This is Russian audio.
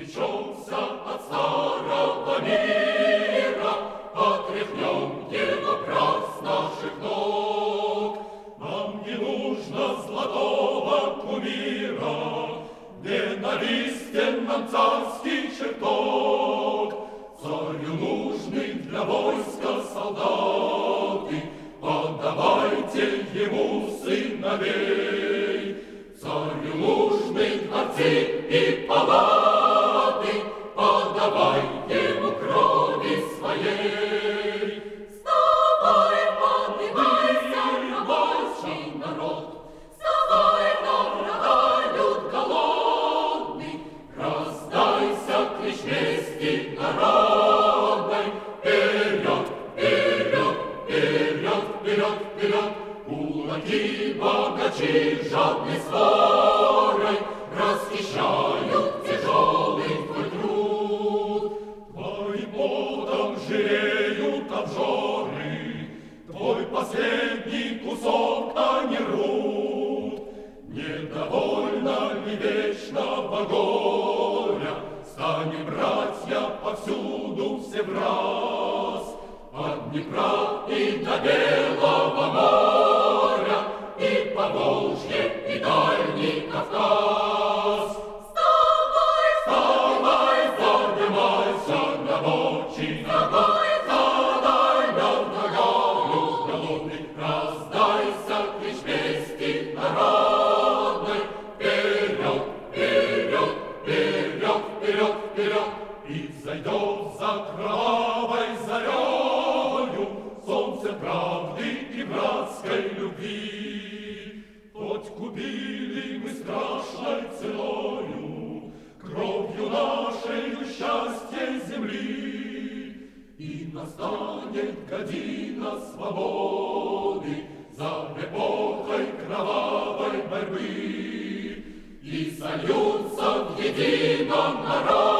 Отречемся от старого мира, отряхнем его прах с наших ног. Нам не нужно золотого кумира, ненавистен нам царский чертог. Царю нужны для войска солдаты, отдавайте ему сыновей. Царю нужны дворцы и палаты, отдавай ему крови своей. Вставай, поднимайся, рабочий народ, вставай, на врага люд голодный, Раздайся клич вести народной. Вперед, вперед, вперед, вперед, вперед! Кулаки богачи жадной сворой расхищают тяжелый твой труд. Твоим потом жиреют обжоры, твой последний кусок они рвут. Недовольно ли вечного горя, станем, братья, повсюду все враз. От Днепра и до Белого моря, и Поволжье, и Дальний Кавказ. вставай, Вставай, поднимайся, рабочий народ, задай нам нагаю голодный, раздайся клич вести народной. Вперед, вперед, вперед, вперед, вперед! И взойдет за кровавой зарею солнце правды и братской любви. Хоть купили мы страшной ценою, кровью нашею счастье земли, и настанет година свободы за эпохой кровавой борьбы, и сольются в едином народе